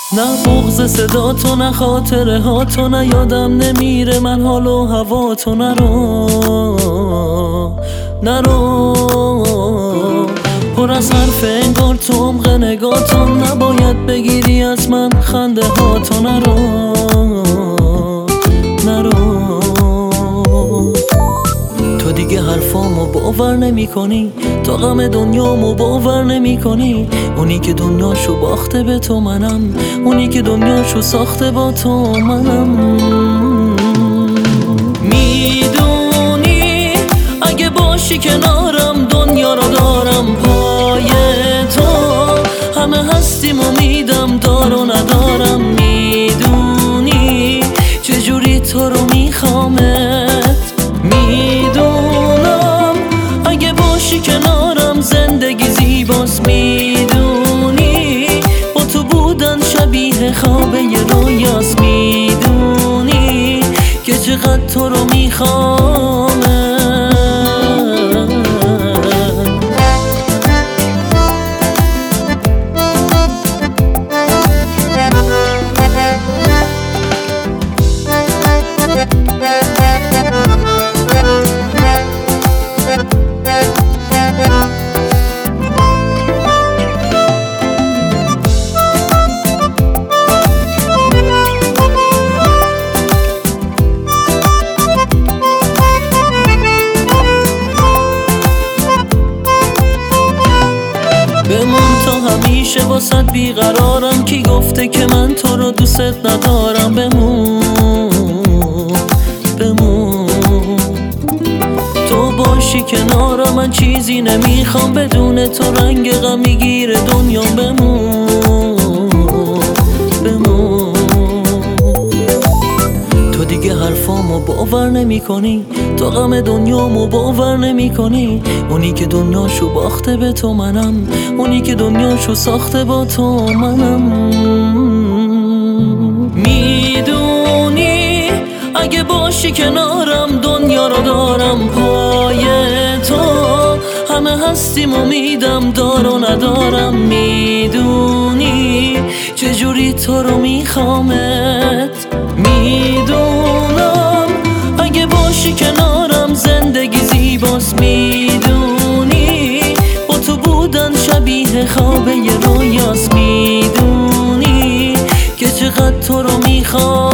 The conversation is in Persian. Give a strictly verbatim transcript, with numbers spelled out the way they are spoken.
نه بغض صدا تو، نه خاطره ها تو، نه یادم نمیره من حال و هوا تو. نرو نرو پر از حرف انگار تو عمق نگاه تو، نباید بگیری از من خنده ها تو. نرو نرو تو دیگه حرفامو باور نمی کنی، تو غم دنیامو باور نمی کنی. اونی که دنیاشو باخته به تو منم، اونی که دنیاشو ساخته با تو منم. میدونی اگه باشی کنارم دنیا رو دارم پای تو، همه هستیم و میدم دار و ندارم. میدونی چجوری تو رو میخوامت، میدونم اگه باشی کنارم زندگی زیباست. میدونی با تو بودن شبیه خوابه ی رویاست. میدونی که چقدر تو رو میخوامت. بمون تا همیشه واسد بیقرارم، کی گفته که من تو رو دوست ندارم. بمون بمون تو باشی کنارم من چیزی نمیخوام، بدون تو رنگ غم میگیره دنیا. بمون بمون تو دیگه حرفامو باور نمی کنی، تو غم دنیامو باور نمی کنی. اونی که دنیاشو باخته به تو منم، اونی که دنیاشو ساخته با تو منم. میدونی اگه باشی کنارم دنیا رو دارم پای تو، همه هستیم و میدم دار و ندارم. میدونی چجوری تو رو میخوامت، میدونم اگه باشی کنارم زندگی زیباست. میدونی با تو بودن شبیه خوابه ی رویاست. میدونی که چقدر تو رو میخوام.